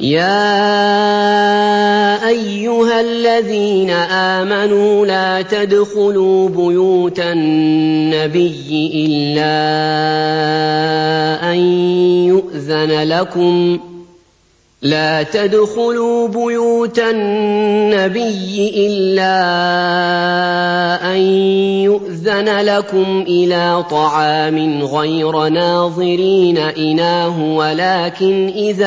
يَا أَيُّهَا الَّذِينَ آمَنُوا لَا تَدْخُلُوا بُيُوتَ النَّبِيِّ إِلَّا أَن يُؤْذَنَ لَكُمْ إِلَىٰ طَعَامٍ غَيْرَ نَاظِرِينَ إِنَاهُ وَلَٰكِنْ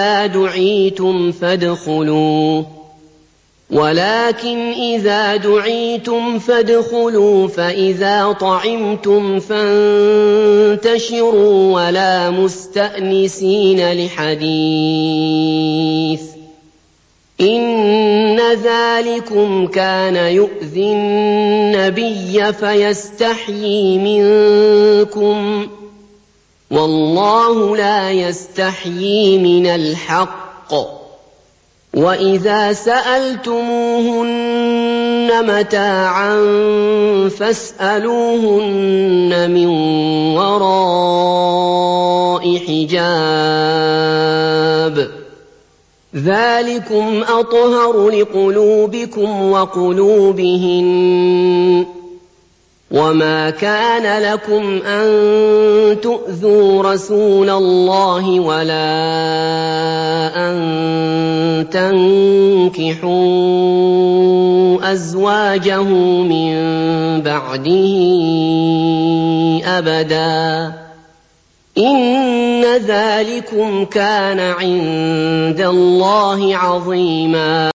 إِذَا دُعِيتُمْ فَادْخُلُوا فَإِذَا طَعِمْتُمْ فَانتَشِرُوا وَلَا مُسْتَأْنِسِينَ لِحَدِيثٍ ۚ إِنَّ ذَٰلِكُمْ كَانَ يُؤْذِي النَّبِيَّ فَيَسْتَحْيِي مِنكُمْ ۖ وَاللَّهُ لَا يَسْتَحْيِي مِنَ الْحَقِّ ۚ وَإِذَا سَأَلْتُمُوهُنَّ مَتَاعًا فَاسْأَلُوهُنَّ مِن وَرَاءِ حِجَابٍ ۚ ذَٰلِكُمْ أَطْهَرُ لِقُلُوبِكُمْ وَقُلُوبِهِنَّ ۚ وَمَا كَانَ لَكُمْ أَن تُؤْذُوا رَسُولَ اللَّهِ وَلَا أَن تَنكِحُوا أَزْوَاجَهُ مِن بَعْدِهِ أَبَدًا ۚ إِنَّ ذَٰلِكُمْ كَانَ عِندَ اللَّهِ عَظِيمًا